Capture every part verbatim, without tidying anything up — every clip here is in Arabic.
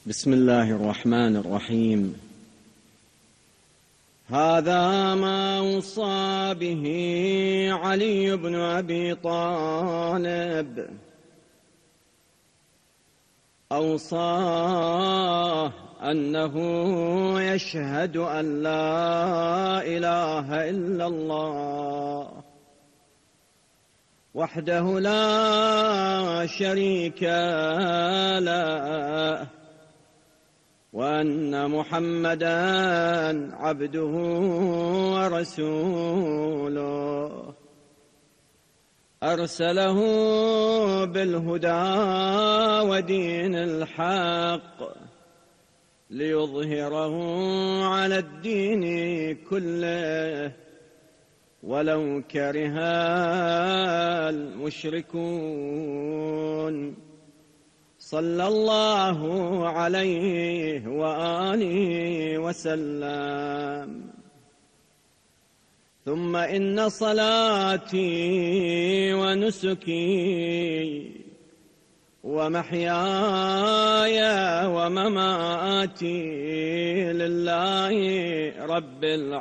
بسم الله الرحمن الرحيم. هذا ما أوصى به علي بن أبي طالب، أوصاه أنه يشهد أن لا إله إلا الله وحده لا شريك له، وأن محمدًا عبده ورسوله، أرسله بالهدى ودين الحق ليظهره على الدين كله ولو كره المشركون. صلى الله عليه وآله وسلم. ثم إن صلاتي ونسكي ومحياي ومماتي لله رب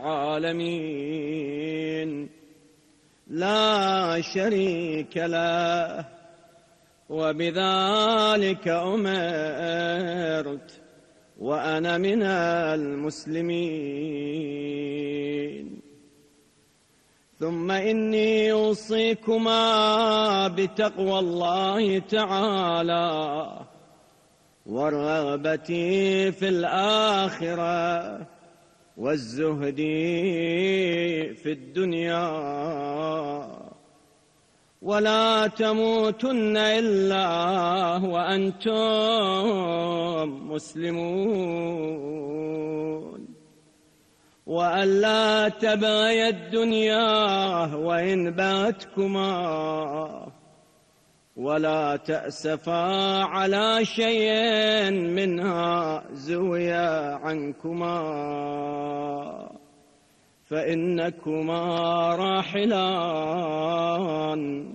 العالمين لا شريك له، وبذلك أمرت وأنا من المسلمين. ثم إني أوصيكما بتقوى الله تعالى والرغبة في الآخرة والزهد في الدنيا، ولا تموتن إلا وأنتم مسلمون، وألا تبغي الدنيا وإن باتكما، ولا تأسفا على شيء منها زوي عنكما، فإنكما راحلان.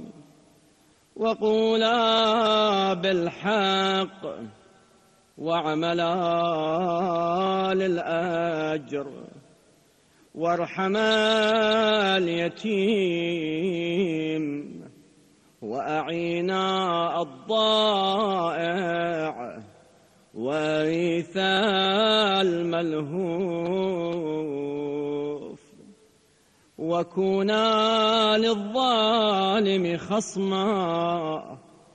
وقولا بالحق واعملا للأجر، وارحما اليتيم، وأعينا الضائع، وغيثا الملهوف، وكونا للظالم خصما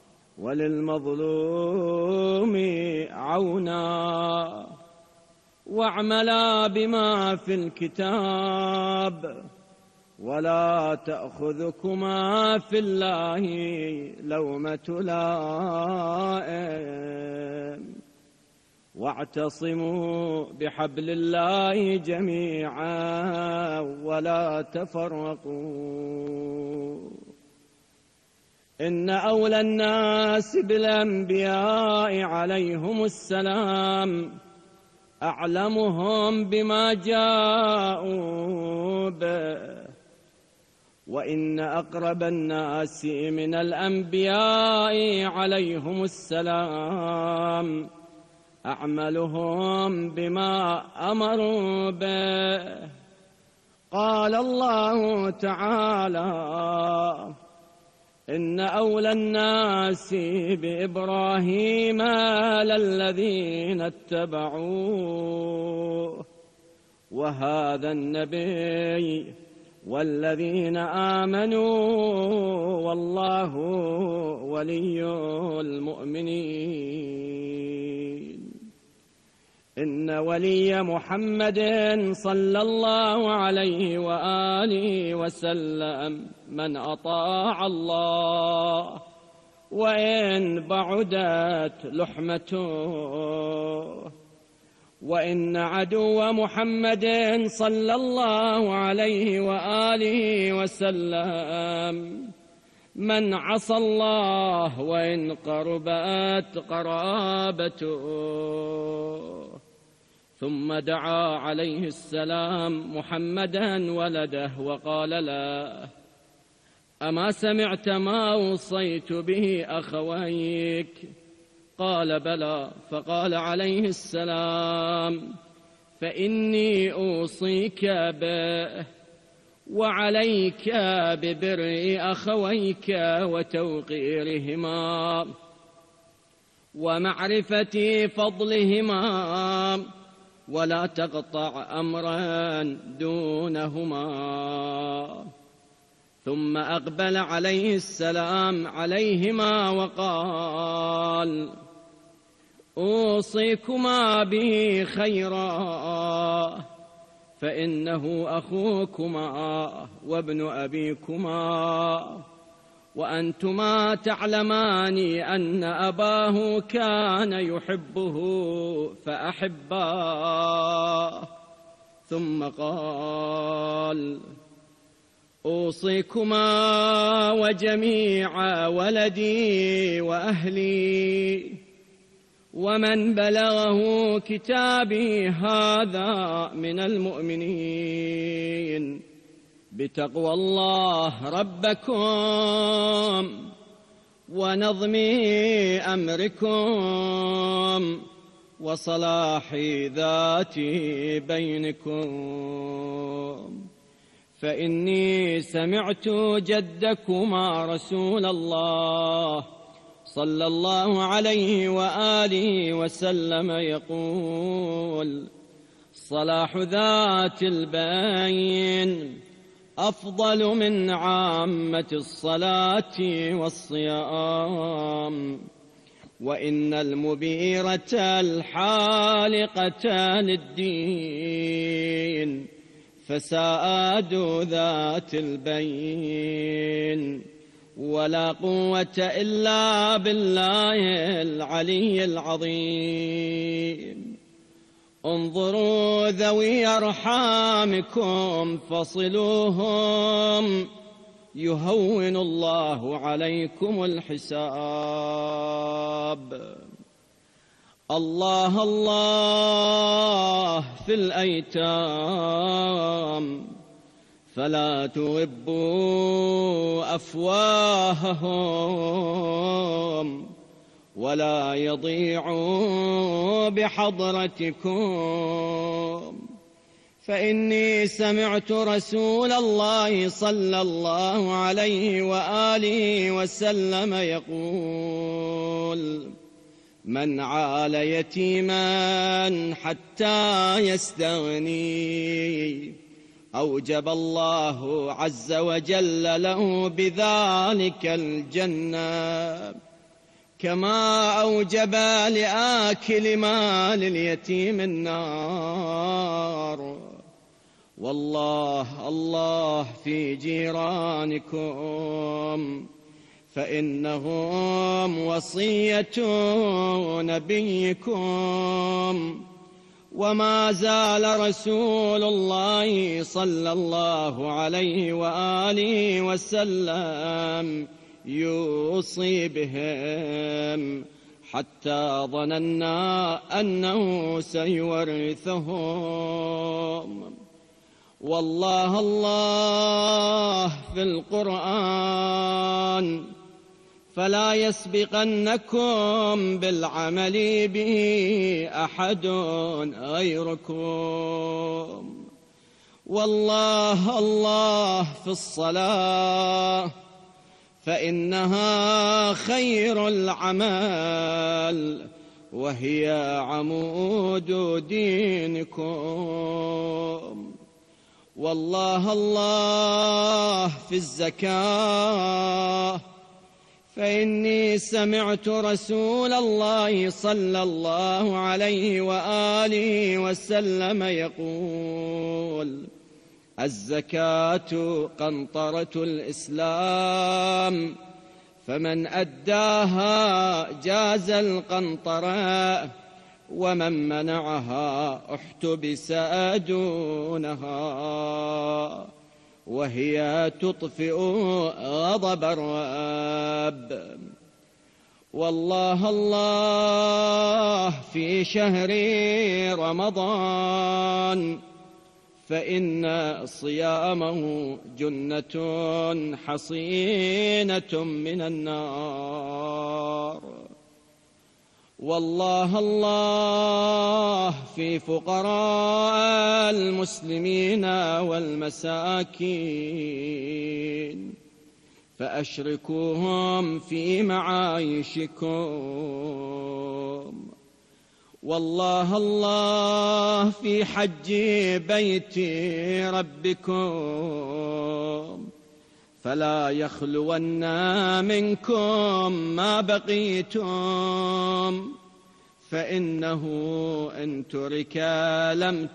وللمظلوم عونا، واعملا بما في الكتاب، ولا تأخذكما في الله لومة لائم، واعتصموا بحبل الله جميعا ولا تفرقوا. إن أولى الناس بالأنبياء عليهم السلام أعلمهم بما جاءوا به، وإن أقرب الناس من الأنبياء عليهم السلام أعملهم بما أمروا به. قال الله تعالى: إن أولى الناس بإبراهيم للذين اتبعوه، وهذا النبي والذين آمنوا، والله ولي المؤمنين. إن ولي محمد صلى الله عليه وآله وسلم من أطاع الله وإن بعدت لحمته، وإن عدو محمد صلى الله عليه وآله وسلم من عصى الله وإن قربت قرابته. ثم دعا عليه السلام محمدا ولده وقال له: أما سمعت ما أوصيت به أخويك قال بلى. فقال عليه السلام: فإني أوصيك به، وعليك ببر أخويك وتوقيرهما ومعرفة فضلهما، ولا تقطع أمرا دونهما. ثم أقبل عليه السلام عليهما وقال: أوصيكما به خيرا، فإنه أخوكما وابن أبيكما، وأنتما تعلمان أن أباه كان يحبه فأحباه. ثم قال: أوصيكما وجميع ولدي وأهلي ومن بلغه كتابي هذا من المؤمنين بتقوى الله ربكم ونظم أمركم وصلاح ذات بينكم، فإني سمعت جدكما رسول الله صلى الله عليه وآله وسلم يقول: صلاح ذات البين أفضل من عامة الصلاة والصيام، وإن المبيرة الحالقة للدين فساد ذات البين، ولا قوة إلا بالله العلي العظيم. انظروا ذوي أرحامكم فصلوهم يهون الله عليكم الحساب. الله الله في الأيتام فلا تغبوا أفواههم ولا يضيعوا بحضرتكم، فإني سمعت رسول الله صلى الله عليه وآله وسلم يقول: من عال يتيما حتى يستغني أوجب الله عز وجل له بذلك الجنة، كما أوجب لآكل مال اليتيم النار. والله الله في جيرانكم، فإنهم وصية نبيكم. وما زال رسول الله صلى الله عليه وآله وسلم يوصي بهم حتى ظننا أنه سيورثهم. والله الله في القرآن فلا يسبقنكم بالعمل به أحد غيركم. والله الله في الصلاة فإنها خير العمل وهي عمود دينكم. والله الله في الزكاة فإني سمعت رسول الله صلى الله عليه وآله وسلم يقول: الزكاة قنطرة الإسلام، فمن أداها جاز القنطرة، ومن منعها احتبس دونها، وهي تطفئ غضب الرب. والله الله في شهر رمضان فإن صيامه جنة حصينة من النار. والله الله في فقراء المسلمين والمساكين فأشركوهم في معايشكم. والله الله في حج بيت ربكم فلا يخلون منكم ما بقيتم، فإنه إن ترك لم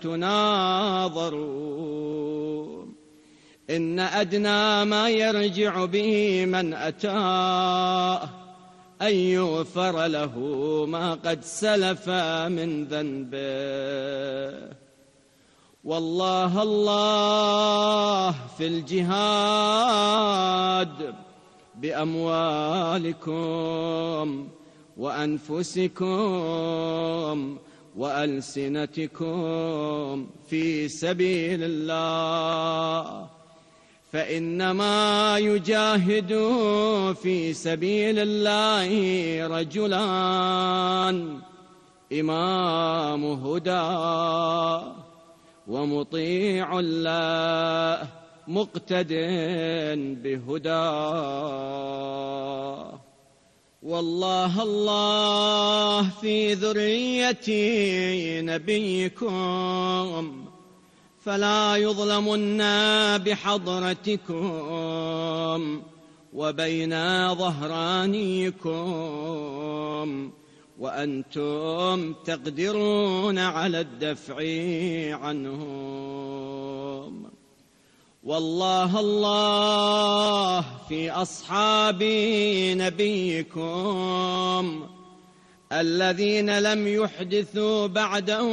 تناظروا. إن أدنى ما يرجع به من أتاه أن يغفر له ما قد سلف من ذنبه. والله الله في الجهاد بأموالكم وأنفسكم وألسنتكم في سبيل الله، فإنما يجاهد في سبيل الله رجلان: إمام هدى ومطيع له مقتد بهداه. والله الله في ذرية نبيكم فلا يظلمن بحضرتكم وبين ظهرانيكم وأنتم تقدرون على الدفع عنهم. والله الله في أصحاب نبيكم الذين لم يحدثوا بعده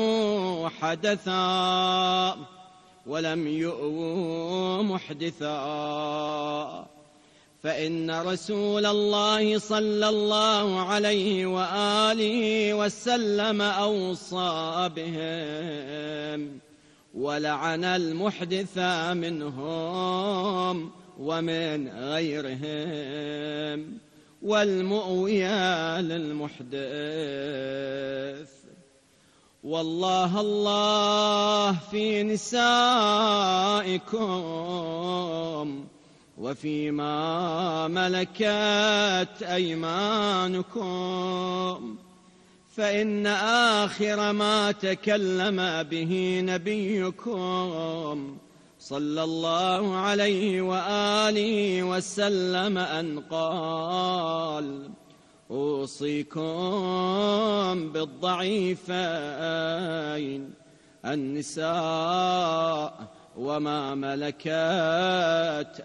حدثا ولم يؤووا محدثا، فإن رسول الله صلى الله عليه وآله وسلم أوصى بهم ولعن المحدث منهم ومن غيرهم والمؤوي للمحدث. والله الله في نسائكم وفيما ملكت أيمانكم، فإن آخر ما تكلم به نبيكم صلى الله عليه وآله وسلم أن قال: أوصيكم بالضعيفين النساء وما ملكت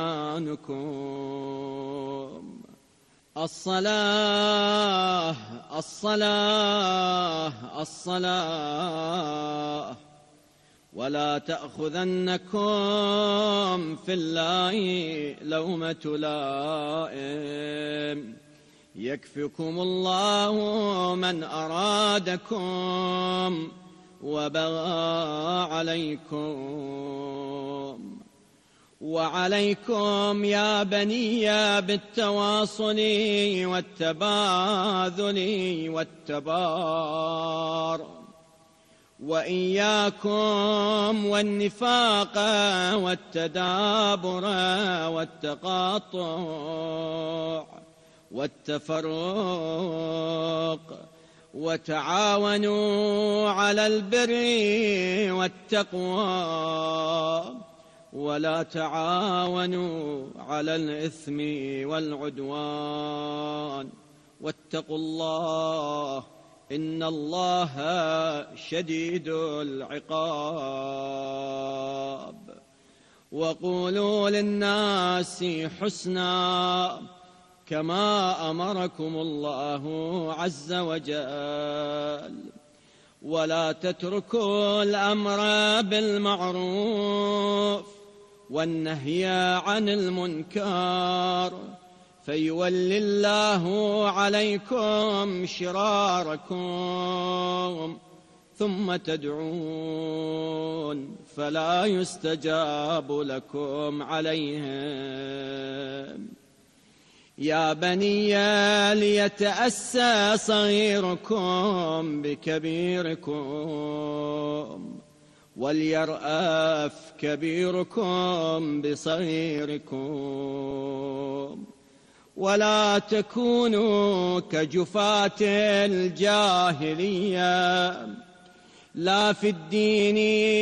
أيمانكم. الصلاة الصلاة الصلاة، ولا تأخذنكم في الله لومة لائم، يكفكم الله من أرادكم وبغى عليكم. وعليكم يا بني بالتواصل والتباذل والتبار، وإياكم والنفاق والتدابر والتقاطع والتفرق، وتعاونوا على البر والتقوى ولا تعاونوا على الإثم والعدوان، واتقوا الله إن الله شديد العقاب. وقولوا للناس حسنا كما أمركم الله عز وجل، ولا تتركوا الأمر بالمعروف والنهي عن المنكر فيولي الله عليكم شراركم ثم تدعون فلا يستجاب لكم عليهم. يا بني ليتأسى صغيركم بكبيركم، وليرأف كبيركم بصغيركم، ولا تكونوا كجفاة الجاهلية، لا في الدين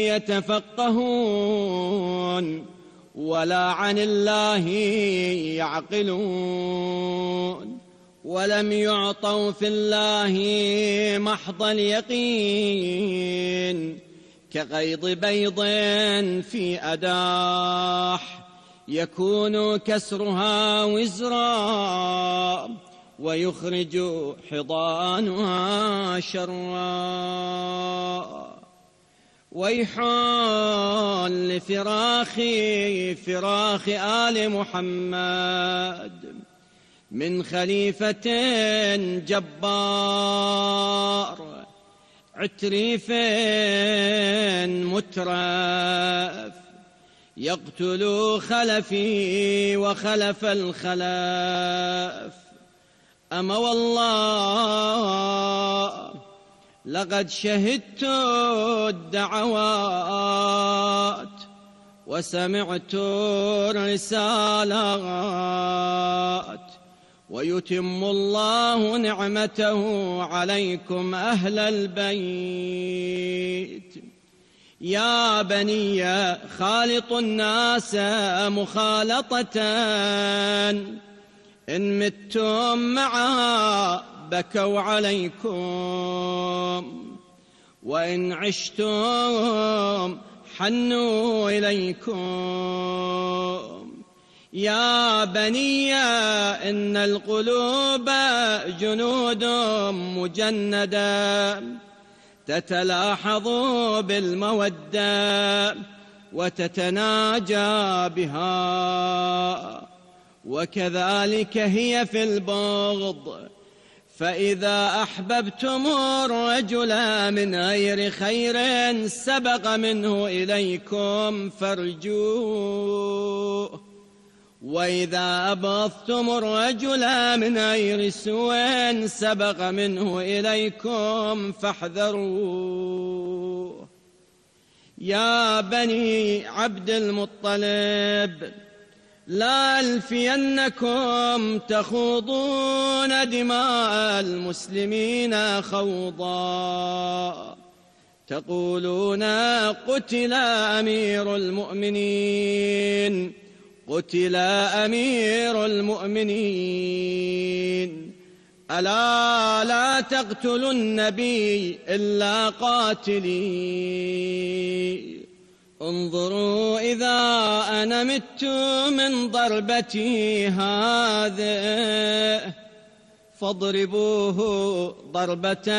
يتفقهون ولا عن الله يعقلون، ولم يعطوا في الله محض اليقين، كغيض بيض في أداح يكون كسرها وزرا، ويخرج حضانها شرا. ويح لفراخ فراخ آل محمد من خليفة جبار عتريف مترف، يقتل خلفي وخلف الخلف. أما والله لقد شهدت الدعوات وسمعت الرسالات، ويتم الله نعمته عليكم أهل البيت. يا بني خالطوا الناس مخالطة، إن متم معها بكوا عليكم، وإن عشتم حنوا إليكم. يا بني إن القلوب جنود مجندة، تتلاحظ بالمودة وتتناجى بها، وكذلك هي في البغض. فإذا أحببتم الرجل من غير خير سبق منه إليكم فارجوه، وإذا أبغضتم الرجل من غير سوء سبق منه إليكم فاحذروه. يا بني عبد المطلب لا ألفينكم تخوضون دماء المسلمين خوضا، تقولون قتل أمير المؤمنين، قتل أمير المؤمنين. ألا لا تقتلوا النبي إلا قاتلي. انظروا إذا أنا مت من ضربتي هذه، فاضربوه ضربة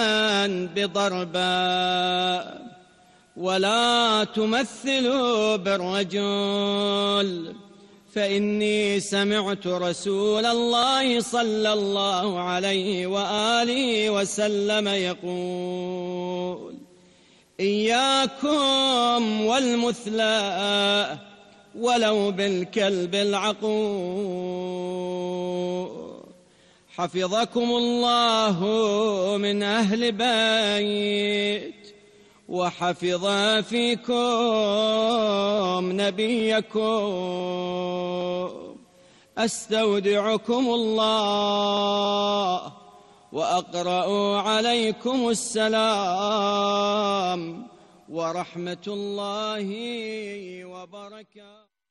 بضربة، ولا تمثلوا بالرجل، فإني سمعت رسول الله صلى الله عليه وآله وسلم يقول: إياكم والمثلى ولو بالكلب العقور. حفظكم الله من أهل بيت، وحفظ فيكم نبيكم. أستودعكم الله، وأقرأ عليكم السلام ورحمة الله وبركاته.